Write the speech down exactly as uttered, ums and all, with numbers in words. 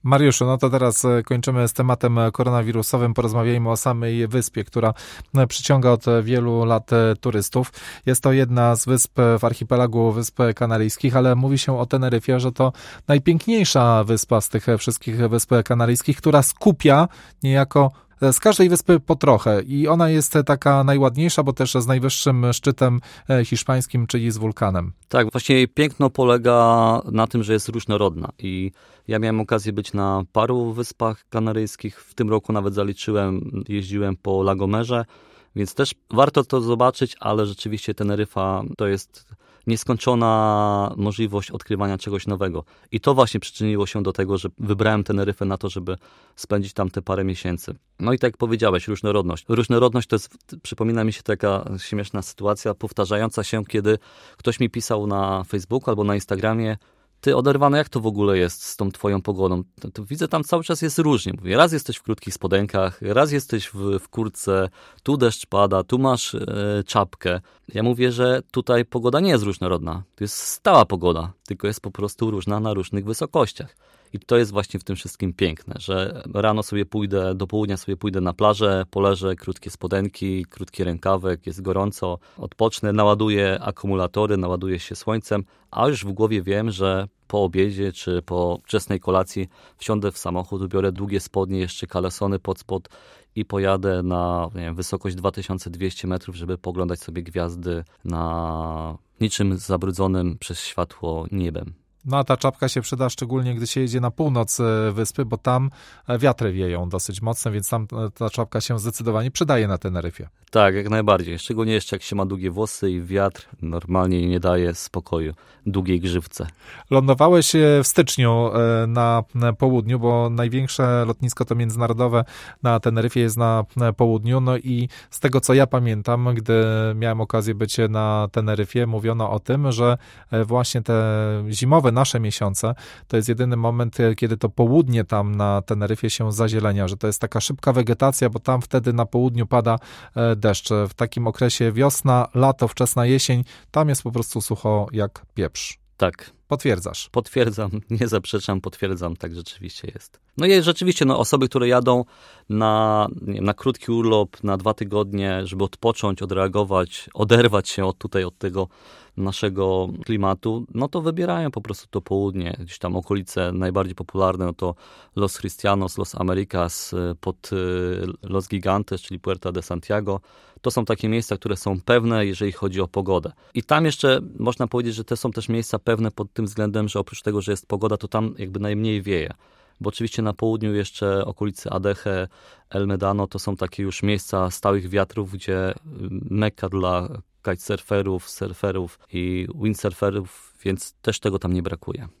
Mariuszu, no to teraz kończymy z tematem koronawirusowym. Porozmawiajmy o samej wyspie, która przyciąga od wielu lat turystów. Jest to jedna z wysp w archipelagu Wysp Kanaryjskich, ale mówi się o Teneryfie, że to najpiękniejsza wyspa z tych wszystkich Wysp Kanaryjskich, która skupia niejako z każdej wyspy po trochę i ona jest taka najładniejsza, bo też z najwyższym szczytem hiszpańskim, czyli z wulkanem. Tak, właśnie jej piękno polega na tym, że jest różnorodna i ja miałem okazję być na paru wyspach kanaryjskich, w tym roku nawet zaliczyłem, jeździłem po La Gomerze, więc też warto to zobaczyć, ale rzeczywiście Teneryfa to jest nieskończona możliwość odkrywania czegoś nowego. I to właśnie przyczyniło się do tego, że wybrałem Teneryfę na to, żeby spędzić tam te parę miesięcy. No i tak jak powiedziałeś, różnorodność. Różnorodność to jest, przypomina mi się taka śmieszna sytuacja powtarzająca się, kiedy ktoś mi pisał na Facebooku albo na Instagramie: ty oderwane, jak to w ogóle jest z tą twoją pogodą? To, to widzę, tam cały czas jest różnie. Mówię, raz jesteś w krótkich spodenkach, raz jesteś w, w kurtce, tu deszcz pada, tu masz e, czapkę. Ja mówię, że tutaj pogoda nie jest różnorodna. To jest stała pogoda, tylko jest po prostu różna na różnych wysokościach. I to jest właśnie w tym wszystkim piękne, że rano sobie pójdę, do południa sobie pójdę na plażę, poleżę, krótkie spodenki, krótki rękawek, jest gorąco, odpocznę, naładuję akumulatory, naładuję się słońcem, a już w głowie wiem, że po obiedzie czy po wczesnej kolacji wsiądę w samochód, ubiorę długie spodnie, jeszcze kalesony pod spod i pojadę na, nie wiem, wysokość dwa tysiące dwieście metrów, żeby poglądać sobie gwiazdy na niczym zabrudzonym przez światło niebem. No a ta czapka się przyda szczególnie, gdy się jedzie na północ wyspy, bo tam wiatry wieją dosyć mocno, więc tam ta czapka się zdecydowanie przydaje na Teneryfie. Tak, jak najbardziej. Szczególnie jeszcze jak się ma długie włosy i wiatr normalnie nie daje spokoju długiej grzywce. Lądowałeś w styczniu na południu, bo największe lotnisko to międzynarodowe na Teneryfie jest na południu. No i z tego, co ja pamiętam, gdy miałem okazję być na Teneryfie, mówiono o tym, że właśnie te zimowe nasze miesiące to jest jedyny moment, kiedy to południe tam na Teneryfie się zazielenia, że to jest taka szybka wegetacja, bo tam wtedy na południu pada deszcz. W takim okresie wiosna, lato, wczesna jesień, tam jest po prostu sucho jak pieprz. Tak. Potwierdzasz. Potwierdzam, nie zaprzeczam, potwierdzam, tak rzeczywiście jest. No i rzeczywiście, no, osoby, które jadą na, nie, na krótki urlop, na dwa tygodnie, żeby odpocząć, odreagować, oderwać się od tutaj, od tego naszego klimatu, no to wybierają po prostu to południe. Gdzieś tam okolice najbardziej popularne, no to Los Cristianos, Los Americas, pod Los Gigantes, czyli Puerta de Santiago. To są takie miejsca, które są pewne, jeżeli chodzi o pogodę. I tam jeszcze można powiedzieć, że te są też miejsca pewne pod tym względem, że oprócz tego, że jest pogoda, to tam jakby najmniej wieje. Bo oczywiście na południu jeszcze okolice Adeje, El Medano to są takie już miejsca stałych wiatrów, gdzie mekka dla kitesurferów, surferów i windsurferów, więc też tego tam nie brakuje.